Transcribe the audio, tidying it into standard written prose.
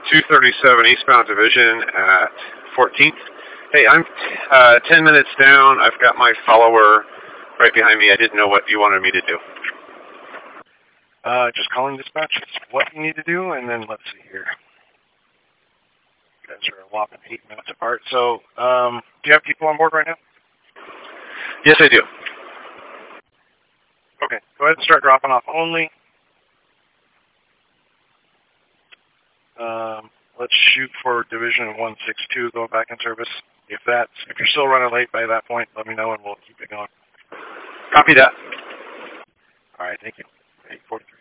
237 eastbound division at 14th. Hey, I'm 10 minutes down. I've got my follower right behind me. I didn't know what you wanted me to do. Just calling dispatch. What you need to do, and then let's see here. You guys are a whopping 8 minutes apart. So, do you have people on board right now? Yes, I do. Okay, go ahead and start dropping off only. Let's shoot for Division 162, going back in service. If you're still running late by that point, let me know and we'll keep it going. Copy that. All right, thank you. 8:43.